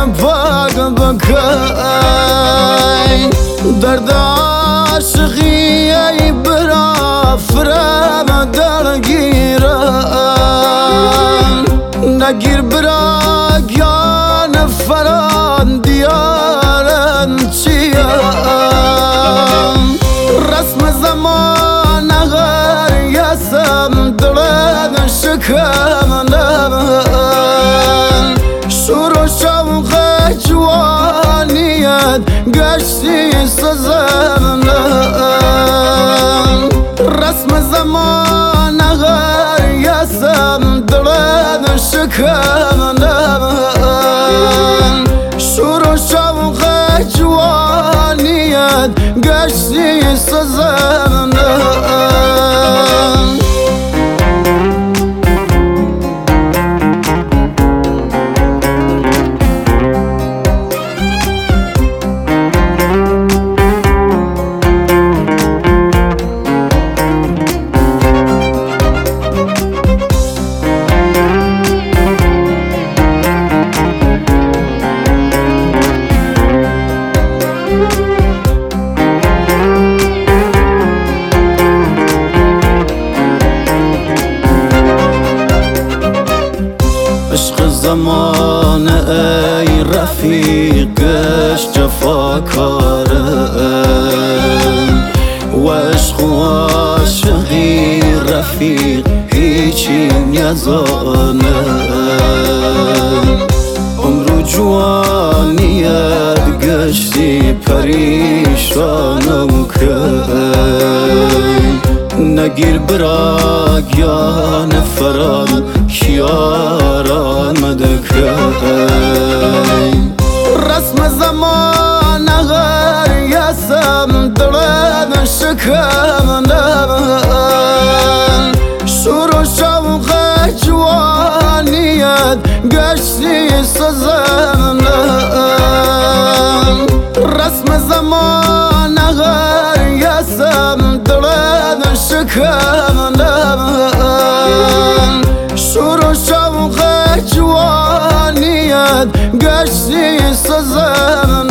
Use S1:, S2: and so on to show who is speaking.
S1: پاک بکن درد عاشقی ای برا فرم درگیرم نگیر برا گیان فران دیارن چیم رسم زمان اگر یسم دلن شکم نبن شور و شوق جوانیت گشتی سزم نبن رسم زمان اگر یسم دلن شکم نبن شور و شوق جوانیت گشتی سزم نبن عشق زمان ای رفیقش جفاکاره و عشق و عاشقی رفیق هیچی نزانه عمر و جوانیت گشتی پریشانم که نگیر برا گیان فرال کیاران مدکن رسم زمان اگر یسم دلن شکم نبن شور و شوق جوانیت گشتی سزم نبن رسم زمان اگر یسم دلن شکم نبن شور و شوق جوانیت گشتی سزم